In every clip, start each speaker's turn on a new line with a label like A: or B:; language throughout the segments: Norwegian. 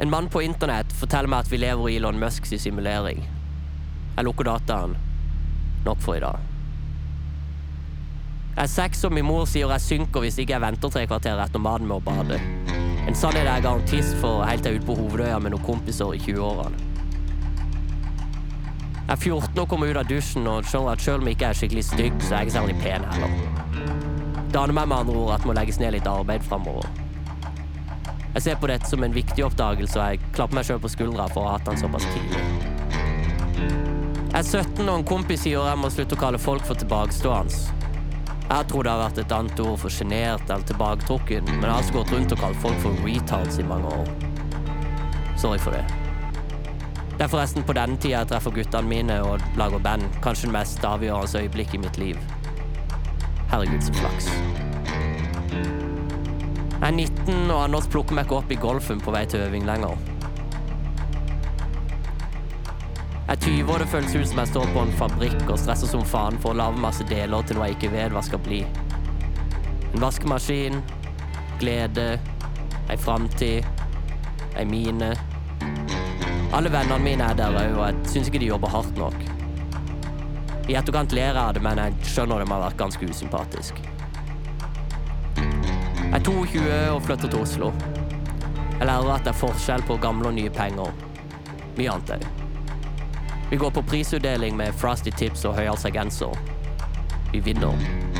A: En mann på internett forteller meg at vi lever i Elon Musks simulering. Jeg lukker dataen. Nok for i dag. Jeg er 6 og min mor sier jeg synker hvis ikke jeg venter 3 kvarter etter maten med å bade. En sannhet jeg er garantist for helt til jeg ut på hovedøya med noen kompiser i 20-årene. Jeg er 14 og kommer ut av dusjen og skjønner at selv om jeg ikke er skikkelig stygg, så er jeg ikke særlig pen heller. Det aner meg med andre ord at må legges ned litt arbeid fremover. Jeg ser på dette som en viktig oppdagelse, og jeg klapper meg selv på skuldra for å ha hatt den såpass tidlig. Jeg er 17 og en kompis sier jeg må slutte å kalle folk for tilbakestående. Jeg tror det har vært et annet ord for genert eller tilbaketrukken, men jeg har altså gått rundt og kalt folk for retards i mange år. Sorry for det. Det er forresten på denne tiden jeg treffer guttene mine og lager band, kanskje den mest avgjørende øyeblikk i mitt liv. Herregud, så flaks. Jeg er 19, og Anders plukker meg ikke opp i golfen på vei til øving lenger. Jeg er 20, og det føles ut som jeg står på en fabrikk og stresser som faen for å lage masse deler til noe jeg ikke vet hva skal bli. En vaskemaskin, glede, en framtid, en mine. Alle vennene mine er der også, og jeg synes ikke de jobber hardt nok. I etterkant ler jeg av det, men jeg skjønner det må ha vært ganske usympatisk. Jeg er 22 og flytter til Oslo. Jeg lærer at det er forskjell på gamle og nye penger. Mye annet er det. Vi går på prisutdeling med Frosty Tips og høyhalsa genser. Vi vinner.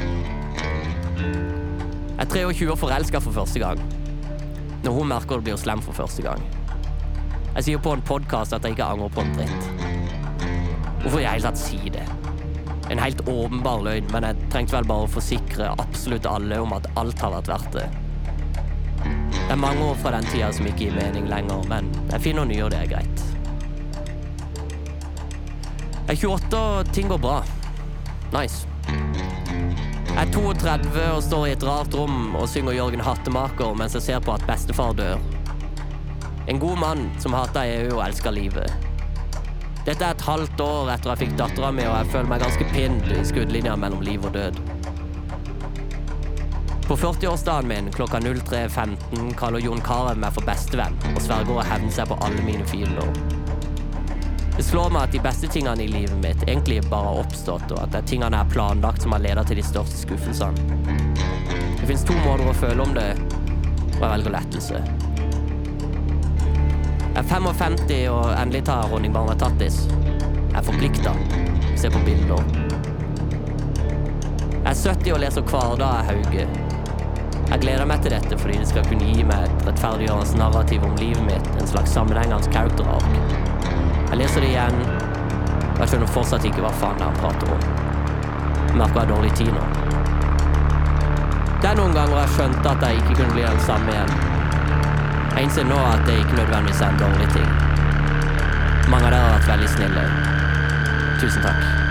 A: Jeg er 23 og forelsket for første gang. Når hun merker det blir slem for første gang. Jeg sier på en podcast at jeg ikke angrer på en dritt. Hvorfor jeg helt tatt si det? En helt åpenbar løgn, men jeg trengte vel bare å forsikre absolutt alle om at alt har vært verdt det. Det er mange år fra den tiden som ikke gir mening lenger, men jeg finner nye, og det er greit. Jeg er 28 og ting går bra. Nice. Jeg er 32 og står i et rart rom og synger Jørgen Hattemaker mens jeg ser på at bestefar dør. En god mann som hater EU og elsker livet. Dette er et halvt år etter jeg fikk datteren min, og jeg føler meg ganske pind i skuddlinja mellom liv og død. På 40-årsdagen min klokka 03.15 kaller Jon Carew meg for bestevenn og sverger å hevne seg på alle mine fiender. Det slår meg at de beste tingene i livet mitt egentlig bare har oppstått, og at det er tingene jeg har planlagt som har ledet til de største skuffelsene. Det finnes 2 måter å føle om det, og jeg velger lettelse. Jeg er 55 og endelig tar Honning Barna Tattis. Jeg er forpliktet. Se på bilder. Jeg er 70 og leser Kvarda av Hauge. Jeg gleder meg til dette fordi det skal kunne gi meg et rettferdiggjørende narrativ om livet mitt, en slags sammenhengende character-ark. Jeg leser det igjen, og jeg skjønner fortsatt ikke hva faen jeg prater om. Jeg merker jeg har dårlig tid nå. Det er noen ganger jeg skjønte at jeg ikke kunne bli den samme igjen. Jeg innser nå at det ikke nødvendigvis er en dårlig ting. Mange av dere har vært veldig snille. Tusen takk.